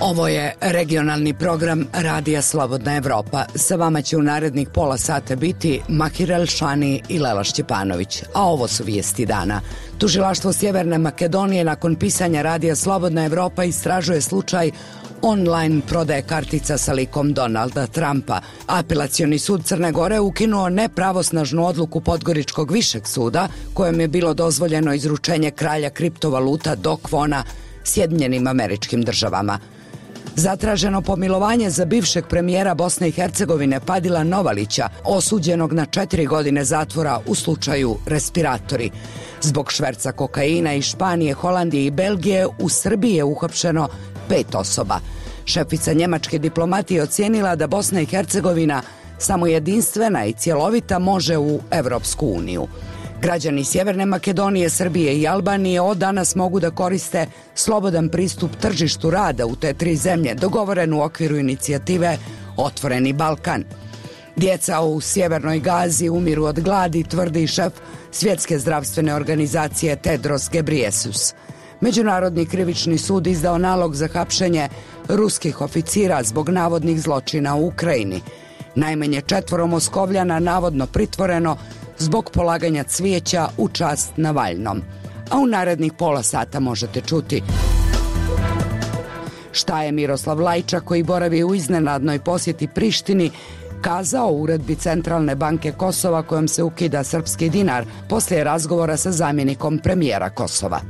Ovo je regionalni program Radija Slobodna Evropa. Sa vama će u narednih pola sata biti Mahir Elšani i Lela Šćepanović. A ovo su vijesti dana. Tužilaštvo Sjeverne Makedonije nakon pisanja Radija Slobodna Evropa istražuje slučaj online prodaje kartica sa likom Donalda Trumpa. Apelacioni sud Crne Gore ukinuo nepravosnažnu odluku Podgoričkog višeg suda kojem je bilo dozvoljeno izručenje kralja kriptovaluta Do Kwona Sjedinjenim Američkim Državama. Zatraženo pomilovanje za bivšeg premijera Bosne i Hercegovine Padila Novalića, osuđenog na 4 godine zatvora u slučaju respiratori. Zbog šverca kokaina iz Španije, Holandije i Belgije u Srbiji je uhapšeno 5 osoba. Šefica njemačke diplomatije ocijenila da Bosna i Hercegovina samo jedinstvena i cjelovita može u Evropsku uniju. Građani Sjeverne Makedonije, Srbije i Albanije od danas mogu da koriste slobodan pristup tržištu rada u te 3 zemlje, dogovoren u okviru inicijative Otvoreni Balkan. Djeca u Sjevernoj Gazi umiru od gladi, tvrdi šef Svjetske zdravstvene organizacije Tedros Ghebreyesus. Međunarodni krivični sud izdao nalog za hapšenje ruskih oficira zbog navodnih zločina u Ukrajini. Najmanje 4 Moskovljana navodno pritvoreno zbog polaganja cvijeća u čast Navalnom. A u narednih pola sata možete čuti šta je Miroslav Lajčak, koji boravi u iznenadnoj posjeti Prištini, kazao u uredbi Centralne banke Kosova kojom se ukida srpski dinar poslije razgovora sa zamjenikom premijera Kosova.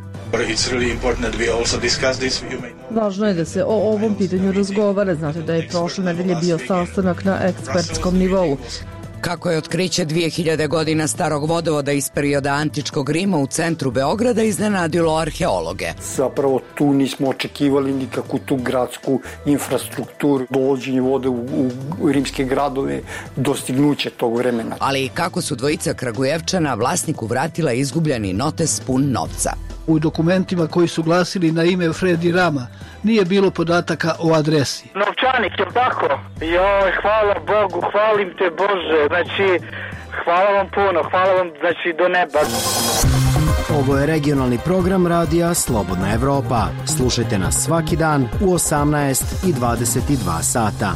Važno je da se o ovom pitanju razgovara. Znate da je prošle nedelje bio sastanak na ekspertskom nivou. Kako je otkriće 2000 godina starog vodovoda iz perioda antičkog Rima u centru Beograda iznenadilo arheologe. Zapravo tu nismo očekivali nikakvu tu gradsku infrastrukturu, dovođenje vode u rimske gradove, dostignuće tog vremena. Ali i kako su dvojica Kragujevčana vlasniku vratila izgubljeni notes pun novca. U dokumentima koji su glasili na ime Fredi Rama nije bilo podataka o adresi. Novčanik, je tako? Joj, hvala Bogu, hvalim te Bože, znači, hvala vam puno, hvala vam, znači, do neba. Ovo je regionalni program Radija Slobodna Evropa. Slušajte nas svaki dan u 18 i 22 sata.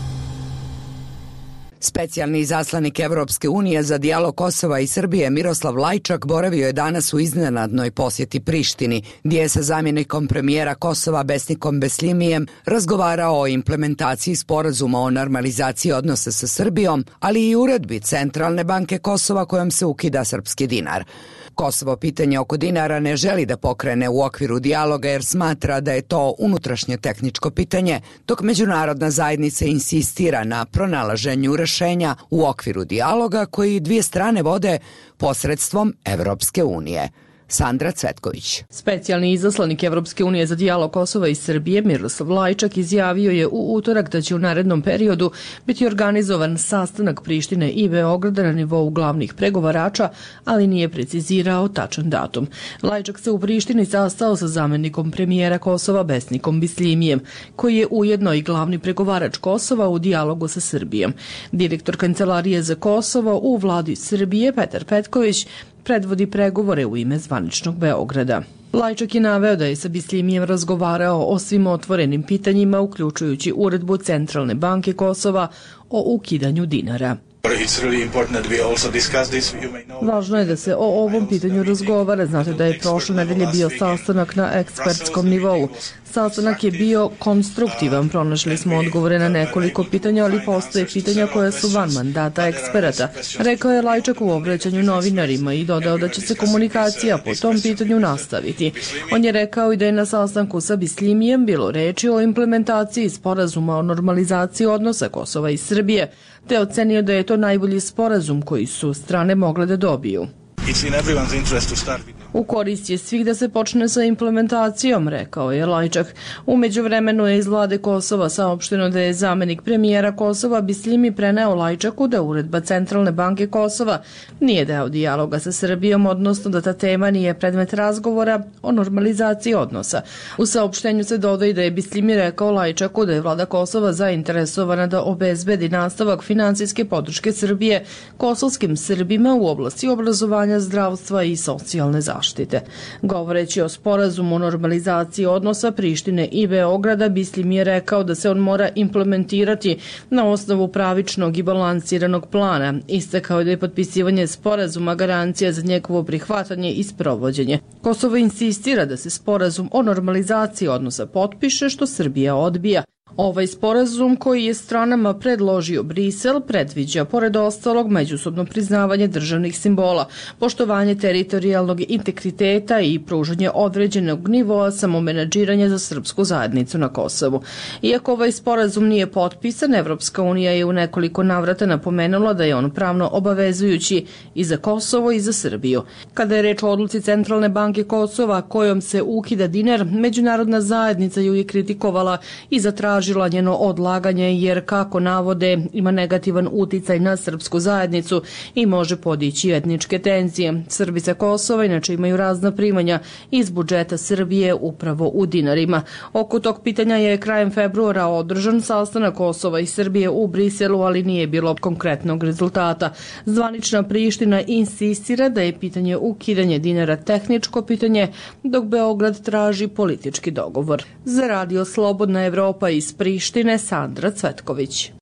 Specijalni izaslanik Evropske unije za dijalog Kosova i Srbije Miroslav Lajčak boravio je danas u iznenadnoj posjeti Prištini, gdje je sa zamjenikom premijera Kosova Besnikom Beslimijem razgovarao o implementaciji sporazuma o normalizaciji odnosa sa Srbijom, ali i uredbi Centralne banke Kosova kojom se ukida srpski dinar. Kosovo pitanje oko dinara ne želi da pokrene u okviru dijaloga jer smatra da je to unutrašnje tehničko pitanje, dok međunarodna zajednica insistira na pronalaženju rješenja u okviru dijaloga koji 2 strane vode posredstvom Evropske unije. Sandra Cvetković. Specijalni izaslanik Evropske unije za dijalog Kosova i Srbije Miroslav Lajčak izjavio je u utorak da će u narednom periodu biti organizovan sastanak Prištine i Beograda na nivou glavnih pregovarača, ali nije precizirao tačan datum. Lajčak se u Prištini sastao sa zamjenikom premijera Kosova Besnikom Beslimijem, koji je ujedno i glavni pregovarač Kosova u dijalogu sa Srbijom. Direktor Kancelarije za Kosovo u vladi Srbije Petar Petković predvodi pregovore u ime zvaničnog Beograda. Lajčak je naveo da je sa Beslimijem razgovarao o svim otvorenim pitanjima, uključujući uredbu Centralne banke Kosova o ukidanju dinara. Važno je da se o ovom pitanju razgovara. Znate da je prošle nedelje bio sastanak na ekspertskom nivou. Sastanak je bio konstruktivan, pronašli smo odgovore na nekoliko pitanja, ali postoje pitanja koja su van mandata eksperata, rekao je Lajčak u obraćanju novinarima i dodao da će se komunikacija po tom pitanju nastaviti. On je rekao i da je na sastanku sa Beslimijem bilo reči o implementaciji sporazuma o normalizaciji odnosa Kosova i Srbije, te ocenio da je to najbolji sporazum koji su strane mogle da dobiju. U korist je svih da se počne sa implementacijom, rekao je Lajčak. U međuvremenu je iz vlade Kosova saopšteno da je zamjenik premijera Kosova Beslimi preneo Lajčaku da uredba Centralne banke Kosova nije deo dijaloga sa Srbijom, odnosno da ta tema nije predmet razgovora o normalizaciji odnosa. U saopštenju se dodaje da je Beslimi rekao Lajčaku da je vlada Kosova zainteresovana da obezbedi nastavak finansijske podrške Srbije kosovskim Srbima u oblasti obrazovanja, zdravstva i socijalne zaštite. zaštite. Govoreći o sporazumu o normalizaciji odnosa Prištine i Beograda, Bislim je rekao da se on mora implementirati na osnovu pravičnog i balansiranog plana. Istakao je da je potpisivanje sporazuma garancija za njegovo prihvatanje i sprovođenje. Kosovo insistira da se sporazum o normalizaciji odnosa potpiše, što Srbija odbija. Ovaj sporazum koji je stranama predložio Brisel predviđa, pored ostalog, međusobno priznavanje državnih simbola, poštovanje teritorijalnog integriteta i pružanje određenog nivoa samomenadžiranja za srpsku zajednicu na Kosovu. Iako ovaj sporazum nije potpisan, Evropska unija je u nekoliko navrata napomenula da je on pravno obavezujući i za Kosovo i za Srbiju. Kada je reč o odluci Centralne banke Kosova kojom se ukida dinar, međunarodna zajednica ju je kritikovala i zatražila njeno odlaganje jer, kako navode, ima negativan uticaj na srpsku zajednicu i može podići etničke tenzije. Srbi sa Kosova inače imaju razna primanja iz budžeta Srbije upravo u dinarima. Oko tog pitanja je krajem februara održan sastanak Kosova i Srbije u Briselu, ali nije bilo konkretnog rezultata. Zvanična Priština insistira da je pitanje ukidanje dinara tehničko pitanje, dok Beograd traži politički dogovor. Za Radio Slobodna Evropa iz Prištine, Sandra Cvetković.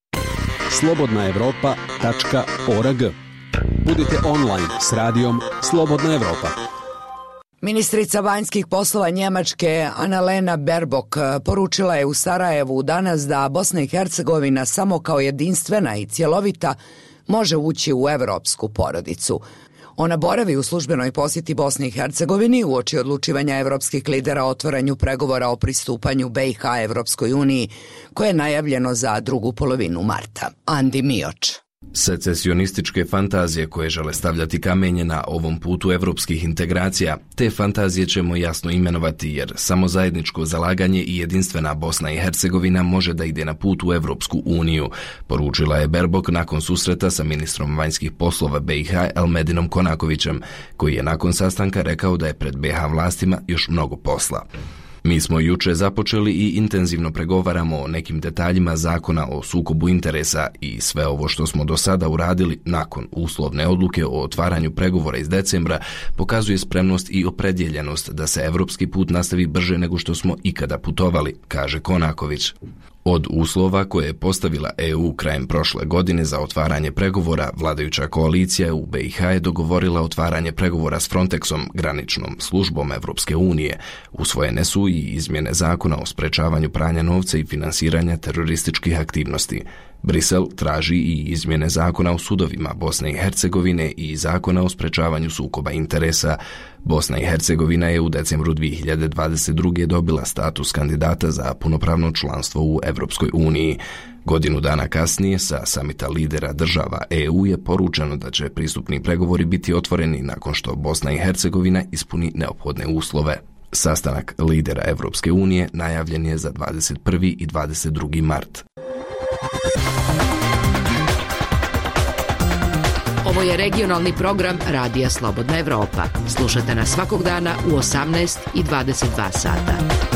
slobodnaevropa.org. Budite online s radijom Slobodna Evropa. Ministrica vanjskih poslova Njemačke Annalena Baerbock poručila je u Sarajevu danas da Bosna i Hercegovina samo kao jedinstvena i cjelovita može ući u evropsku porodicu. Ona boravi u službenoj posjeti Bosni i Hercegovini uoči odlučivanja evropskih lidera o otvaranju pregovora o pristupanju BiH Evropskoj uniji, koje je najavljeno za drugu polovinu marta. Andi Mioč. Secesionističke fantazije koje žele stavljati kamenje na ovom putu evropskih integracija, te fantazije ćemo jasno imenovati jer samo zajedničko zalaganje i jedinstvena Bosna i Hercegovina može da ide na put u Evropsku uniju, poručila je Baerbock nakon susreta sa ministrom vanjskih poslova BiH Elmedinom Konakovićem, koji je nakon sastanka rekao da je pred BiH vlastima još mnogo posla. Mi smo juče započeli i intenzivno pregovaramo o nekim detaljima zakona o sukobu interesa i sve ovo što smo do sada uradili nakon uslovne odluke o otvaranju pregovora iz decembra pokazuje spremnost i opredjeljenost da se evropski put nastavi brže nego što smo ikada putovali, kaže Konaković. Od uslova koje je postavila EU krajem prošle godine za otvaranje pregovora, vladajuća koalicija u BiH je dogovorila otvaranje pregovora s Frontexom, graničnom službom Evropske unije. Usvojene su i izmjene zakona o sprečavanju pranja novca i finansiranja terorističkih aktivnosti. Brisel traži i izmjene zakona o sudovima Bosne i Hercegovine i zakona o sprečavanju sukoba interesa. Bosna i Hercegovina je u decembru 2022. dobila status kandidata za punopravno članstvo u Evropskoj uniji. Godinu dana kasnije sa samita lidera država EU je poručeno da će pristupni pregovori biti otvoreni nakon što Bosna i Hercegovina ispuni neophodne uslove. Sastanak lidera Evropske unije najavljen je za 21. i 22. mart. Ovo je regionalni program Radija Slobodna Evropa. Slušajte nas svakog dana u 18 i 22 sata.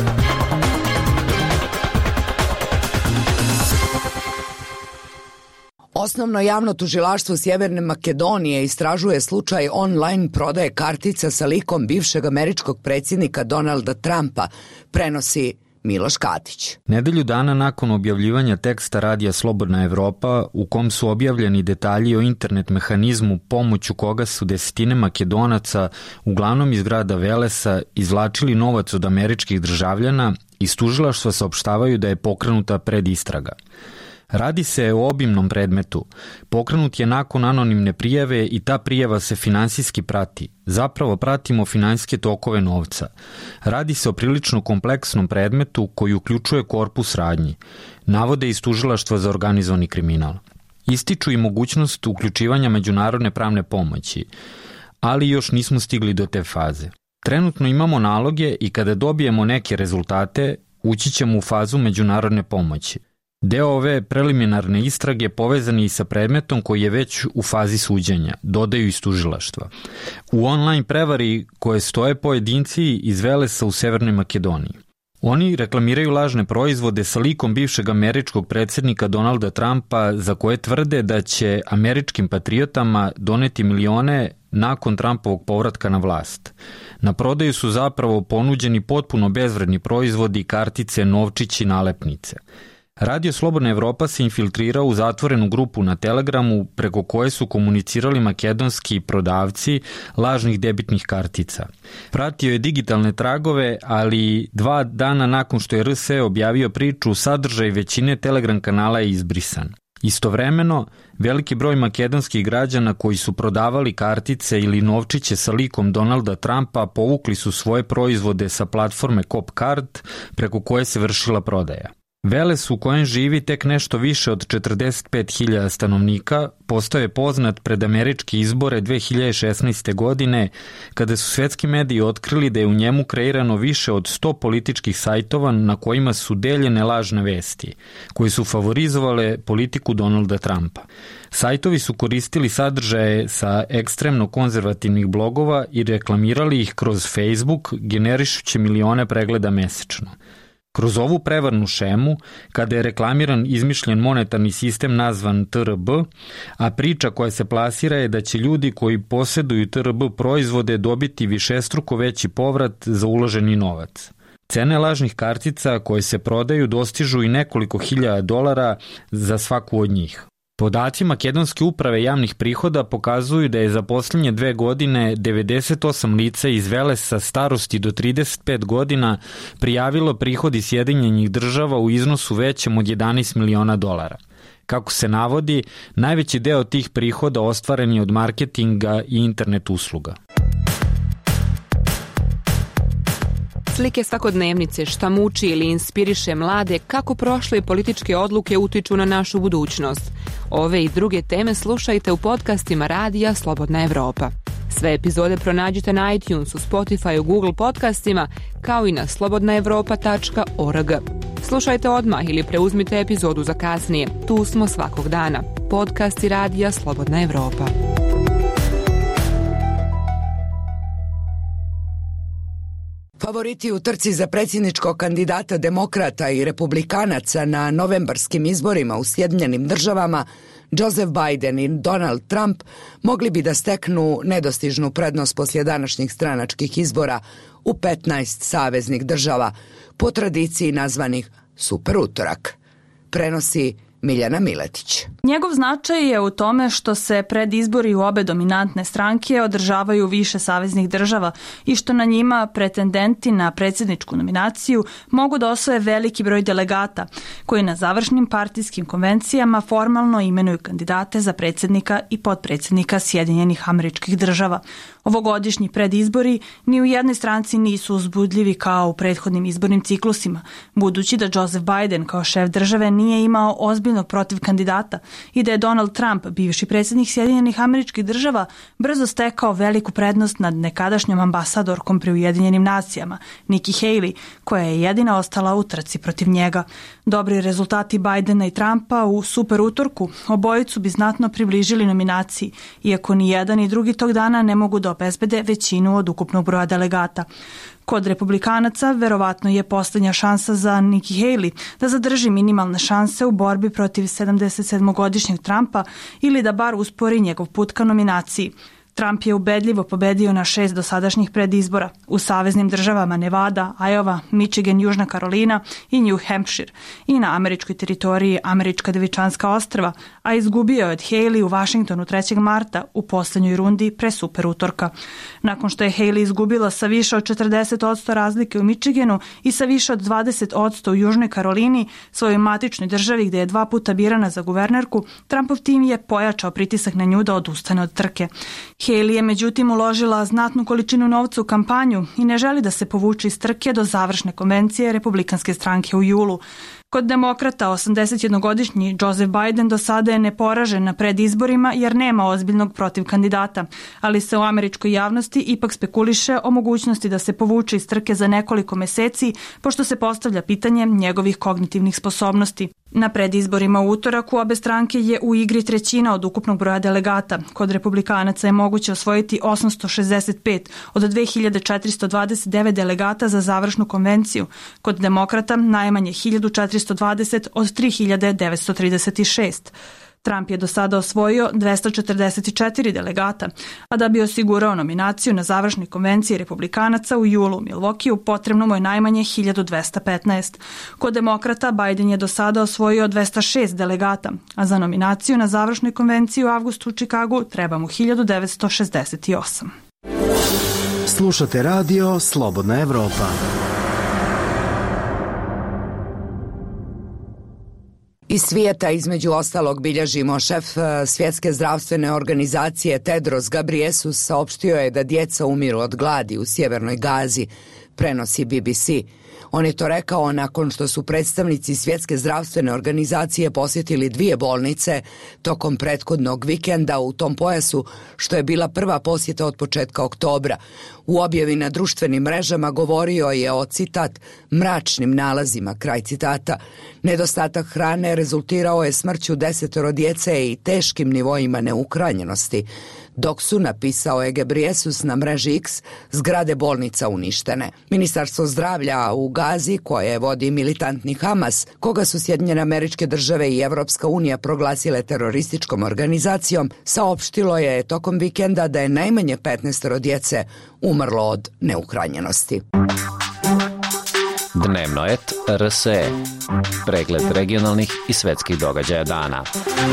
Osnovno javno tužilaštvo Sjeverne Makedonije istražuje slučaj online prodaje kartica sa likom bivšeg američkog predsjednika Donalda Trumpa, prenosi Miloš Katić. Nedelju dana nakon objavljivanja teksta Radija Slobodna Evropa, u kom su objavljeni detalji o internet mehanizmu pomoću koga su desetine Makedonaca, uglavnom iz grada Velesa, izvlačili novac od američkih državljana, iz tužilaštva saopštavaju da je pokrenuta predistraga. Radi se o obimnom predmetu. Pokrenut je nakon anonimne prijave i ta prijava se finansijski prati. Zapravo pratimo finansijske tokove novca. Radi se o prilično kompleksnom predmetu koji uključuje korpus radnji. Navode iz tužilaštva za organizovani kriminal. Ističu i mogućnost uključivanja međunarodne pravne pomoći, ali još nismo stigli do te faze. Trenutno imamo naloge i kada dobijemo neke rezultate, ući ćemo u fazu međunarodne pomoći. Deo ove preliminarne istrage povezan je i sa predmetom koji je već u fazi suđenja, dodaju iz tužilaštva. U online prevari koje stoje pojedinci iz Velesa u Severnoj Makedoniji. Oni reklamiraju lažne proizvode sa likom bivšeg američkog predsjednika Donalda Trumpa za koje tvrde da će američkim patriotama doneti milione nakon Trumpovog povratka na vlast. Na prodaju su zapravo ponuđeni potpuno bezvredni proizvodi, kartice, novčići, nalepnice. Radio Slobodna Evropa se infiltrirao u zatvorenu grupu na Telegramu preko koje su komunicirali makedonski prodavci lažnih debitnih kartica. Pratio je digitalne tragove, ali 2 dana nakon što je RS objavio priču, sadržaj većine Telegram kanala je izbrisan. Istovremeno, veliki broj makedonskih građana koji su prodavali kartice ili novčiće sa likom Donalda Trumpa povukli su svoje proizvode sa platforme Copcard preko koje se vršila prodaja. Veles u kojem živi tek nešto više od 45.000 stanovnika postao je poznat pred američke izbore 2016. godine kada su svetski mediji otkrili da je u njemu kreirano više od 100 političkih sajtova na kojima su deljene lažne vesti, koji su favorizovale politiku Donalda Trumpa. Sajtovi su koristili sadržaje sa ekstremno konzervativnih blogova i reklamirali ih kroz Facebook, generišući milione pregleda mesečno. Kroz ovu prevarnu šemu, kada je reklamiran izmišljen monetarni sistem nazvan TRB, a priča koja se plasira je da će ljudi koji posjeduju TRB proizvode dobiti višestruko veći povrat za uloženi novac. Cene lažnih kartica koje se prodaju dostižu i nekoliko hiljada dolara za svaku od njih. Podaci Makedonske uprave javnih prihoda pokazuju da je za posljednje 2 godine 98 lica iz Velesa starosti do 35 godina prijavilo prihodi Sjedinjenih Država u iznosu većem od 11 miliona dolara. Kako se navodi, najveći deo tih prihoda ostvaren je od marketinga i internet usluga. Slike svakodnevnice, šta muči ili inspiriše mlade, kako prošle političke odluke utiču na našu budućnost. Ove i druge teme slušajte u podcastima Radija Slobodna Evropa. Sve epizode pronađite na iTunesu, Spotify, Google podcastima, kao i na slobodnaevropa.org. Slušajte odmah ili preuzmite epizodu za kasnije. Tu smo svakog dana. Podcasti Radija Slobodna Evropa. Favoriti u trci za predsjedničkog kandidata demokrata i republikanaca na novembarskim izborima u Sjedinjenim Državama, Joseph Biden i Donald Trump, mogli bi da steknu nedostižnu prednost poslije današnjih stranačkih izbora u 15 saveznih država, po tradiciji nazvanih Super utorak. Prenosi Miljana Miletić. Njegov značaj je u tome što se predizbori u obe dominantne stranke održavaju više saveznih država i što na njima pretendenti na predsjedničku nominaciju mogu da osvoje veliki broj delegata, koji na završnim partijskim konvencijama formalno imenuju kandidate za predsjednika i potpredsjednika Sjedinjenih Američkih Država. Ovogodišnji predizbori ni u jednoj stranci nisu uzbudljivi kao u prethodnim izbornim ciklusima, budući da Joseph Biden kao šef države nije imao ozbiljnog protiv kandidata i da je Donald Trump, bivši predsjednik Sjedinjenih Američkih Država, brzo stekao veliku prednost nad nekadašnjom ambasadorkom pri Ujedinjenim nacijama, Nikki Haley, koja je jedina ostala u trci protiv njega. Dobri rezultati Bidena i Trumpa u super utorku obojicu bi znatno približili nominaciji, iako ni jedan ni drugi tog dana ne mogu da obezbede većinu od ukupnog broja delegata. Kod republikanaca verovatno je posljednja šansa za Nikki Haley da zadrži minimalne šanse u borbi protiv 77-godišnjeg Trumpa ili da bar uspori njegov put ka nominaciji. Trump je ubedljivo pobedio na 6 dosadašnjih predizbora u saveznim državama Nevada, Iowa, Michigan, Južna Karolina i New Hampshire i na američkoj teritoriji Američka Devičanska ostrva, a izgubio je od Haley u Washingtonu 3. marta u posljednjoj rundi pre super utorka. Nakon što je Haley izgubila sa više od 40% razlike u Michiganu i sa više od 20% u Južnoj Karolini, svojoj matičnoj državi gde je 2 puta birana za guvernerku, Trumpov tim je pojačao pritisak na nju da odustane od trke. Haley je međutim uložila znatnu količinu novca u kampanju i ne želi da se povuče iz trke do završne konvencije Republikanske stranke u julu. Kod demokrata 81-godišnji Joseph Biden do sada je neporažen na predizborima jer nema ozbiljnog protiv kandidata, ali se u američkoj javnosti ipak spekuliše o mogućnosti da se povuče iz trke za nekoliko meseci, pošto se postavlja pitanje njegovih kognitivnih sposobnosti. Na predizborima u utorak u obe stranke je u igri 1/3 od ukupnog broja delegata. Kod republikanaca je moguće osvojiti 865 od 2429 delegata za završnu konvenciju. Kod demokrata najmanje 1420 od 3936. Trump je do sada osvojio 244 delegata, a da bi osigurao nominaciju na završnoj konvenciji republikanaca u julu u Milwaukeeu potrebno mu je najmanje 1215. Kod demokrata Biden je do sada osvojio 206 delegata, a za nominaciju na završnoj konvenciji u avgustu u Čikagu treba mu 1968. Slušate radio Slobodna Evropa. Iz svijeta između ostalog bilježimo šef Svjetske zdravstvene organizacije Tedros Ghebreyesus saopštio je da djeca umiru od gladi u sjevernoj Gazi, prenosi BBC. On je to rekao nakon što su predstavnici Svjetske zdravstvene organizacije posjetili 2 bolnice tokom prethodnog vikenda u tom pojasu, što je bila prva posjeta od početka oktobra. U objavi na društvenim mrežama govorio je o, citat, mračnim nalazima, kraj citata. Nedostatak hrane rezultirao je smrću 10 djece i teškim nivoima neuhranjenosti, dok su, napisao je Ghebreyesus na mreži X, zgrade bolnica uništene. Ministarstvo zdravlja u Gazi, koje vodi militantni Hamas, koga su Sjedinjene Američke Države i Evropska unija proglasile terorističkom organizacijom, saopštilo je tokom vikenda da je najmanje 15 djece umrlo od neuhranjenosti. Dnevnoet RSE. Pregled regionalnih i svetskih događaja dana.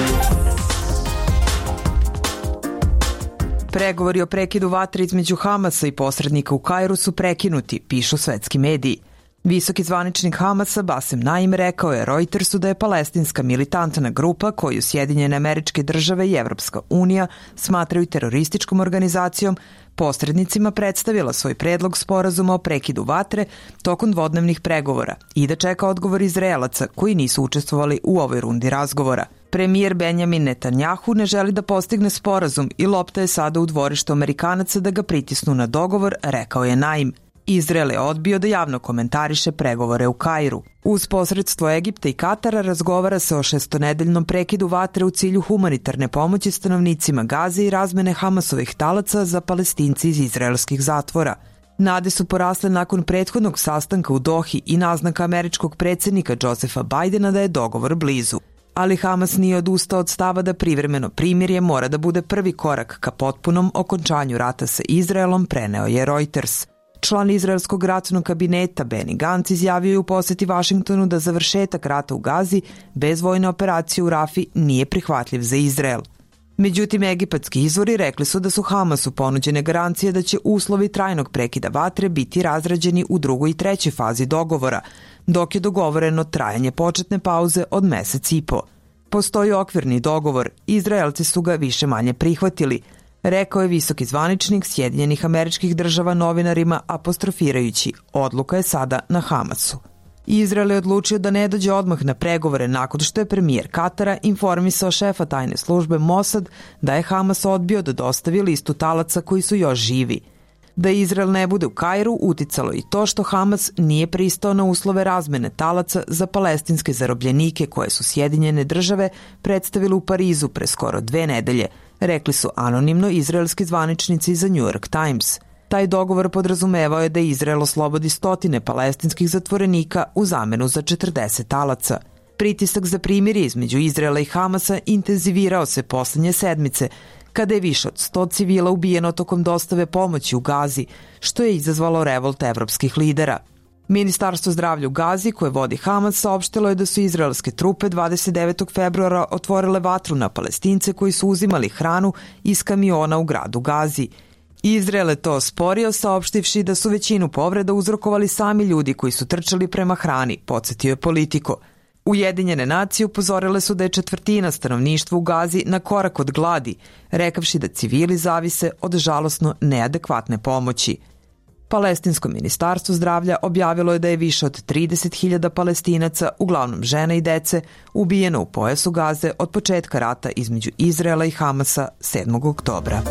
Pregovori o prekidu vatre između Hamasa i posrednika u Kairu su prekinuti, pišu svetski mediji. Visoki zvaničnik Hamasa Bassem Naim rekao je Reutersu da je palestinska militantna grupa koju Sjedinjene Američke Države i Evropska unija smatraju terorističkom organizacijom posrednicima predstavila svoj predlog sporazuma o prekidu vatre tokom dvodnevnih pregovora i da čeka odgovor Izraelaca koji nisu učestvovali u ovoj rundi razgovora. Premijer Benjamin Netanjahu ne želi da postigne sporazum i lopta je sada u dvorištu Amerikanaca da ga pritisnu na dogovor, rekao je Naim. Izrael je odbio da javno komentariše pregovore u Kairu. Uz posredstvo Egipta i Katara razgovara se o 6-nedeljnom prekidu vatre u cilju humanitarne pomoći stanovnicima Gaze i razmene Hamasovih talaca za Palestinci iz izraelskih zatvora. Nade su porasle nakon prethodnog sastanka u Dohi i naznaka američkog predsjednika Josepha Bidena da je dogovor blizu. Ali Hamas nije odustao od stava da privremeno primirje mora da bude prvi korak ka potpunom okončanju rata sa Izraelom, preneo je Reuters. Član izraelskog ratnog kabineta Benny Gantz izjavio je u poseti Vašingtonu da završetak rata u Gazi bez vojne operacije u Rafi nije prihvatljiv za Izrael. Međutim, egipatski izvori rekli su da su Hamasu ponuđene garancije da će uslovi trajnog prekida vatre biti razrađeni u 2. i 3. fazi dogovora, dok je dogovoreno trajanje početne pauze od mesec i po. Postoji okvirni dogovor, Izraelci su ga više manje prihvatili, rekao je visoki zvaničnik Sjedinjenih Američkih Država novinarima apostrofirajući, odluka je sada na Hamasu. Izrael je odlučio da ne dođe odmah na pregovore nakon što je premijer Katara informisao šefa tajne službe Mossad da je Hamas odbio da dostavi listu talaca koji su još živi. Da Izrael ne bude u Kairu uticalo i to što Hamas nije pristao na uslove razmene talaca za palestinske zarobljenike koje su Sjedinjene Države predstavile u Parizu pre skoro 2 nedelje, rekli su anonimno izraelski zvaničnici za New York Times. Taj dogovor podrazumevao je da Izrael oslobodi 100 palestinskih zatvorenika u zamenu za 40 talaca. Pritisak za primirje između Izraela i Hamasa intenzivirao se poslednje sedmice, kada je više od 100 civila ubijeno tokom dostave pomoći u Gazi, što je izazvalo revolt evropskih lidera. Ministarstvo zdravlja u Gazi, koje vodi Hamas, saopštilo je da su izraelske trupe 29. februara otvorile vatru na Palestince koji su uzimali hranu iz kamiona u gradu Gazi. Izrael je to osporio, saopštivši da su većinu povreda uzrokovali sami ljudi koji su trčali prema hrani, podsjetio je Politico. Ujedinjene nacije upozorile su da je 1/4 stanovništva u Gazi na korak od gladi, rekavši da civili zavise od žalosno neadekvatne pomoći. Palestinsko ministarstvo zdravlja objavilo je da je više od 30.000 Palestinaca, uglavnom žena i dece, ubijeno u pojasu Gaze od početka rata između Izraela i Hamasa 7. oktobra.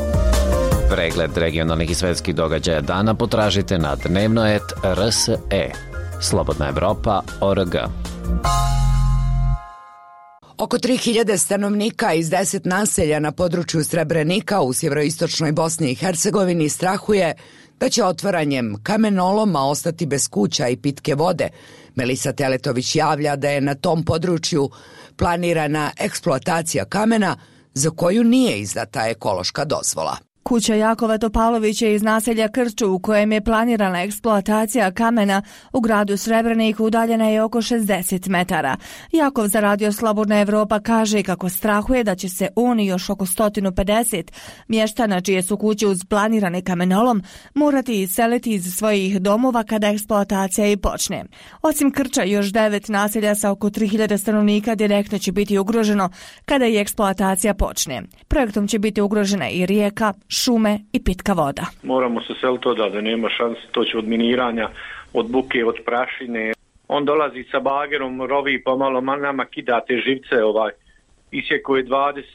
Pregled regionalnih i svetskih događaja dana potražite na Dnevnoet RSE. Slobodna Evropa.org. Oko 3000 stanovnika iz 10 naselja na području Srebrenika u sjeveroistočnoj Bosni i Hercegovini strahuje da će otvaranjem kamenoloma ostati bez kuća i pitke vode. Melisa Teletović javlja da je na tom području planirana eksploatacija kamena za koju nije izdata ekološka dozvola. Kuća Jakova Topalovića iz naselja Krču u kojem je planirana eksploatacija kamena u gradu Srebreniku udaljena je oko 60 metara. Jakov za Radio Slobodna Evropa kaže kako strahuje da će se on i još oko 150 mještana čije su kuće uz planirani kamenolom morati iseliti iz svojih domova kada eksploatacija i počne. Osim Krča, još 9 naselja sa oko 3000 stanovnika direktno će biti ugroženo kada i eksploatacija počne. Projektom će biti ugrožena i rijeka, šume i pitka voda. Moramo se seliti da nema šanse, to će od miniranja, od buke, od prašine. On dolazi sa bagerom, rovi pa malo nama kida te živce, isjeko je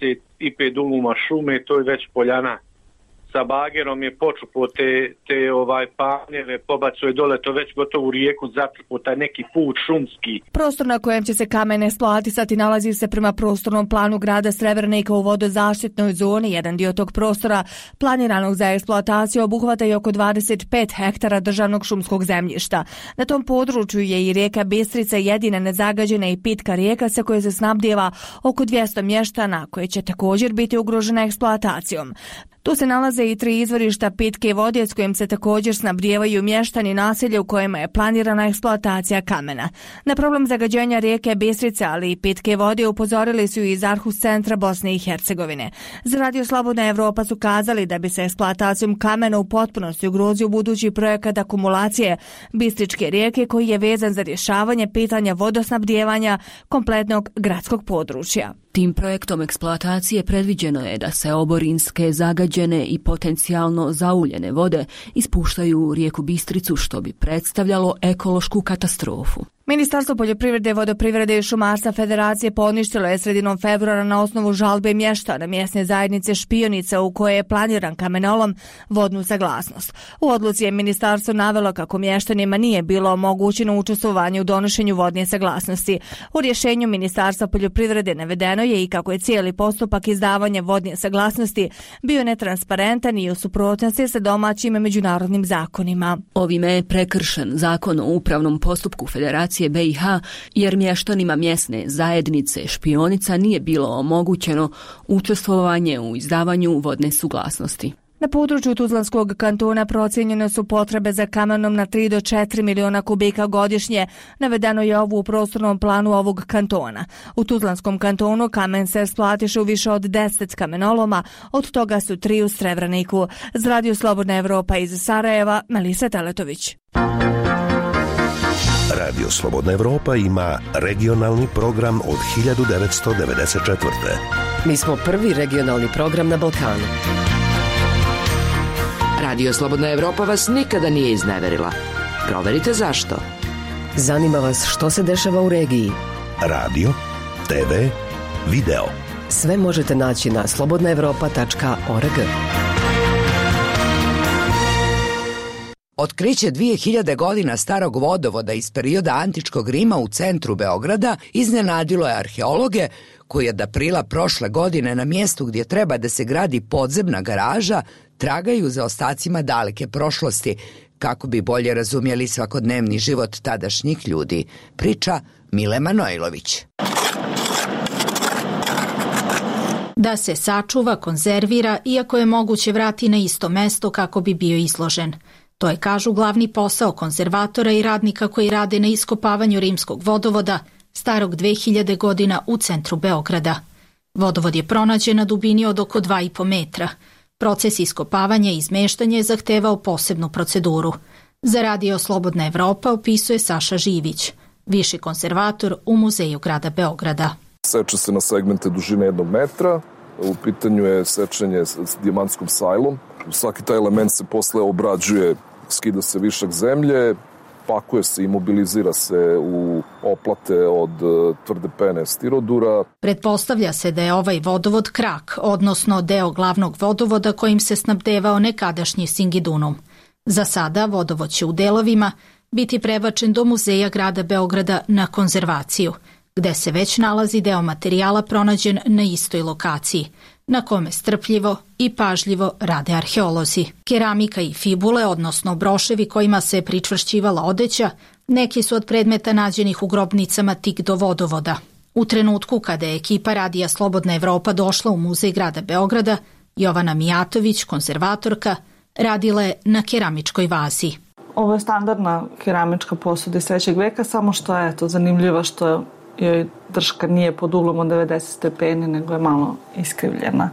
25 duluma šume, to je već poljana. Sa bagerom je počupo te panjeve, pobacuje dole, to već gotovo u rijeku začupo taj neki put šumski. Prostor na kojem će se kamen eksploatisati nalazi se prema prostornom planu grada Srebrenika u vodozaštitnoj zoni. Jedan dio tog prostora planiranog za eksploataciju obuhvata i oko 25 hektara državnog šumskog zemljišta. Na tom području je i rijeka Bistrica jedina nezagađena i pitka rijeka sa koje se snabdijeva oko 200 mještana koje će također biti ugrožena eksploatacijom. Tu se nalaze i 3 izvorišta pitke vode s kojim se također snabdijevaju mještani naselja u kojima je planirana eksploatacija kamena. Na problem zagađenja rijeke Bistrice, ali i pitke vode upozorili su i iz Arhus centra Bosne i Hercegovine. Za Radio Slobodna Evropa su kazali da bi se eksploatacijom kamena u potpunosti ugrozio budući projekat akumulacije Bistričke rijeke koji je vezan za rješavanje pitanja vodosnabdijevanja kompletnog gradskog područja. Tim projektom eksploatacije predviđeno je da se oborinske, zagađene i potencijalno zauljene vode ispuštaju u rijeku Bistricu, što bi predstavljalo ekološku katastrofu. Ministarstvo poljoprivrede, vodoprivrede i šumarstva Federacije poništilo je sredinom februara na osnovu žalbe mještana mjesne zajednice Špionica u kojoj je planiran kamenolom vodnu saglasnost. U odluci je ministarstvo navelo kako mještanima nije bilo omogućeno učestvovanje u donošenju vodne saglasnosti. U rješenju Ministarstva poljoprivrede navedeno je i kako je cijeli postupak izdavanja vodne saglasnosti bio netransparentan i u suprotnosti sa domaćim međunarodnim zakonima. Ovime je prekršen zakon o upravnom postupku Federacije BiH jer mještanima mjesne zajednice Špionica nije bilo omogućeno učestvovanje u izdavanju vodne suglasnosti. Na području Tuzlanskog kantona procijenjene su potrebe za kamenom na 3 do 4 miliona kubika godišnje. Navedeno je ovo u prostornom planu ovog kantona. U Tuzlanskom kantonu kamen se eksploatiše u više od 10 kamenoloma, od toga su 3 u Srebreniku. Za Radio Slobodna Evropa iz Sarajeva, Melisa Teletović. Radio Slobodna Evropa ima regionalni program od 1994. Mi smo prvi regionalni program na Balkanu. Radio Slobodna Evropa vas nikada nije izneverila. Proverite zašto. Zanima vas što se dešava u regiji. Radio, TV, video. Sve možete naći na slobodnaevropa.org. Otkriće 2000 godina starog vodovoda iz perioda antičkog Rima u centru Beograda iznenadilo je arheologe koji od aprila prošle godine na mjestu gdje treba da se gradi podzemna garaža tragaju za ostacima daleke prošlosti kako bi bolje razumjeli svakodnevni život tadašnjih ljudi, priča Mile Manojlović. Da se sačuva, konzervira, iako je moguće vrati na isto mesto kako bi bio izložen. To je, kažu, glavni posao konzervatora i radnika koji rade na iskopavanju rimskog vodovoda, starog 2000 godina u centru Beograda. Vodovod je pronađen na dubini od oko 2,5 metra. Proces iskopavanja i izmeštanja je zahtevao posebnu proceduru. Za Radio Slobodna Evropa opisuje Saša Živić, viši konzervator u Muzeju grada Beograda. Seče se na segmente dužine 1 metra. U pitanju je sečenje s dijamantskom sajlom. Svaki taj element se posle obrađuje, skida se višak zemlje, pakuje se i mobilizira se u oplate od tvrde pene stirodura. Pretpostavlja se da je ovaj vodovod krak, odnosno deo glavnog vodovoda kojim se snabdevao nekadašnji Singidunum. Za sada vodovod će u delovima biti prebačen do Muzeja grada Beograda na konzervaciju. gde se već nalazi deo materijala pronađen na istoj lokaciji, na kome strpljivo i pažljivo rade arheolozi. Keramika i fibule, odnosno broševi kojima se pričvršćivala odeća, neki su od predmeta nađenih u grobnicama tik do vodovoda. U trenutku kada je ekipa Radija Slobodna Evropa došla u Muzej grada Beograda, Jovana Mijatović, konzervatorka, radila je na keramičkoj vazi. Ovo je standardna keramička posuda iz 3. veka, samo što je zanimljivo što joj drška nije pod uglom od 90 stepeni, nego je malo iskrivljena.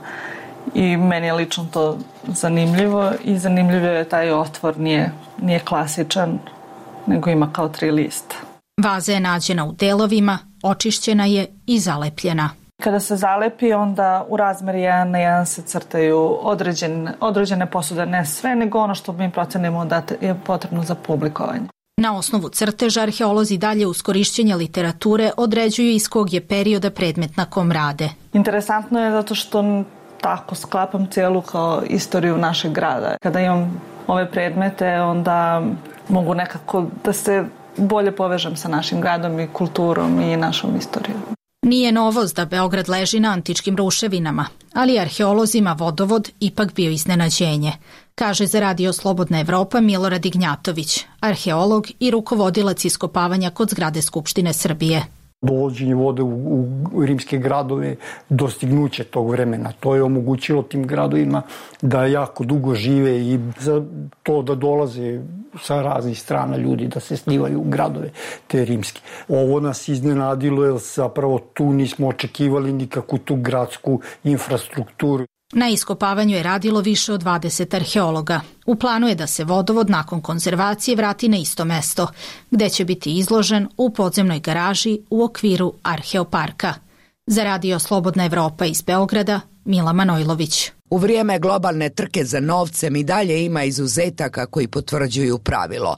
I meni je lično to zanimljivo i zanimljivo je taj otvor, nije klasičan, nego ima kao 3 lista. Vaza je nađena u delovima, očišćena je i zalepljena. Kada se zalepi, onda u razmeri 1 na 1 se crtaju određene posude, ne sve, nego ono što mi procenimo da je potrebno za publikovanje. Na osnovu crteža arheolozi dalje uz korišćenje literature određuju iz kog je perioda predmet na kom rade. Interesantno je zato što tako sklapam cijelu kao istoriju našeg grada. Kada imam ove predmete, onda mogu nekako da se bolje povežem sa našim gradom i kulturom i našom istorijom. Nije novost da Beograd leži na antičkim ruševinama, ali arheolozima vodovod ipak bio iznenađenje, kaže za Radio Slobodna Evropa Milorad Ignjatović, arheolog i rukovodilac iskopavanja kod zgrade Skupštine Srbije. Dovođenje vode u rimske gradove, dostignuće tog vremena. To je omogućilo tim gradovima da jako dugo žive i za to da dolaze sa raznih strana ljudi da se slivaju u gradove te rimske. Ovo nas iznenadilo jer zapravo tu nismo očekivali nikakvu tu gradsku infrastrukturu. Na iskopavanju je radilo više od 20 arheologa. U planu je da se vodovod nakon konzervacije vrati na isto mesto, gde će biti izložen u podzemnoj garaži u okviru Arheoparka. Za Radio Slobodna Evropa iz Beograda, Mila Manojlović. U vrijeme globalne trke za novcem i dalje ima izuzetaka koji potvrđuju pravilo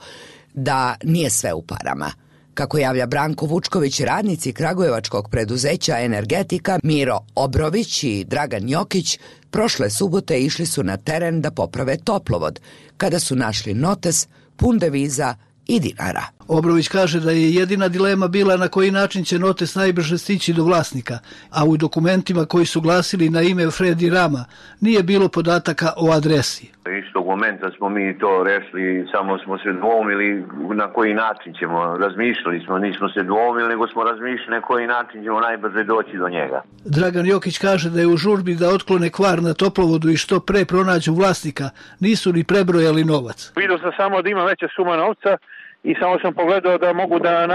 da nije sve u parama. Kako javlja Branko Vučković, radnici kragujevačkog preduzeća Energetika Miro Obrović i Dragan Jokić prošle subote išli su na teren da poprave toplovod, kada su našli notes pun deviza i dinara. Obrović kaže da je jedina dilema bila na koji način će notes najbrže stići do vlasnika, a u dokumentima koji su glasili na ime Fredi Rama nije bilo podataka o adresi. Istog momenta smo mi to rešili, samo smo se dvoumili na koji način ćemo, nismo se dvoumili, nego smo razmišljali na koji način ćemo najbrže doći do njega. Dragan Jokić kaže da je u žurbi da otklone kvar na toplovodu i što pre pronađu vlasnika, nisu ni prebrojali novac. Vidio sam samo da ima veća suma novca i samo sam pogledao da mogu da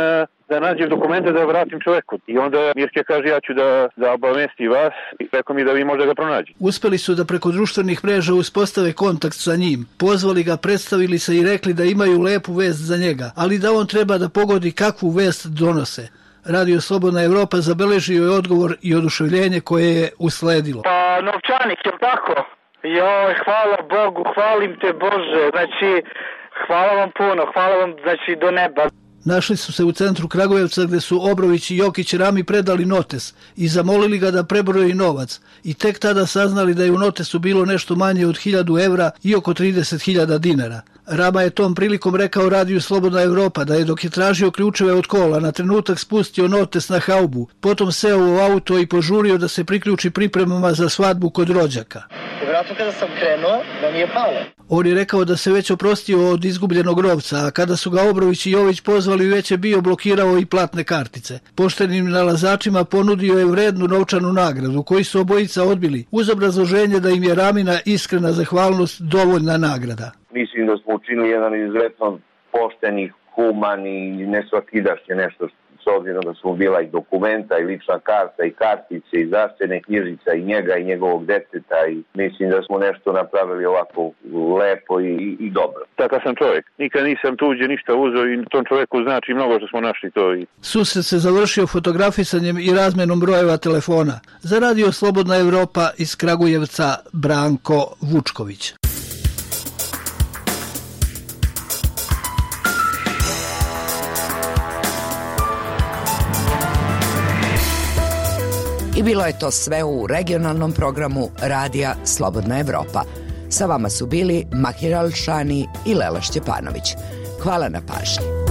nađem dokumente da vratim čoveku. I onda Mirke kaže ja ću da obavesti vas i rekao mi da vi možda ga pronađete. Uspeli su da preko društvenih mreža uspostave kontakt sa njim. Pozvali ga, predstavili se i rekli da imaju lepu vest za njega, ali da on treba da pogodi kakvu vest donose. Radio Slobodna Evropa zabeležio je odgovor i oduševljenje koje je usledilo. Pa novčanik, je li tako? Joj, hvala Bogu, hvalim te Bože, znači hvala vam puno, hvala vam, znači do neba. Našli su se u centru Kragujevca gde su Obrović i Jokić Rami predali notes i zamolili ga da prebroji novac i tek tada saznali da je u notesu bilo nešto manje od 1000 evra i oko 30.000 dinara. Rama je tom prilikom rekao Radiju Slobodna Evropa da je dok je tražio ključeve od kola na trenutak spustio notes na haubu, potom seo u auto i požurio da se priključi pripremama za svadbu kod rođaka. Vjerojatno kada sam krenuo, da mi je palo. On je rekao da se već oprostio od izgubljenog novca, a kada su ga Obrović i Jović pozvali već je bio blokirao i platne kartice. Poštenim nalazačima ponudio je vrednu novčanu nagradu koju su obojica odbili uz obrazloženje da im je Ramina iskrena zahvalnost dovoljna nagrada. Mislim da smo učinili jedan izuzetno pošteni, human i nesvakidašnje nešto, s obzirom da smo bila i dokumenta i lična karta i kartice i zdravstvene knjižica i njega i njegovog deteta i mislim da smo nešto napravili ovako lepo i dobro. Takav sam čovjek. Nikad nisam tuđe ništa uzeo i tom čovjeku znači mnogo što smo našli to. Susret se završio fotografisanjem i razmenom brojeva telefona. Za Radio Slobodna Evropa iz Kragujevca Branko Vučković. I bilo je to sve u regionalnom programu Radija Slobodna Evropa. Sa vama su bili Mahir Alšani i Lela Šćepanović. Hvala na pažnji.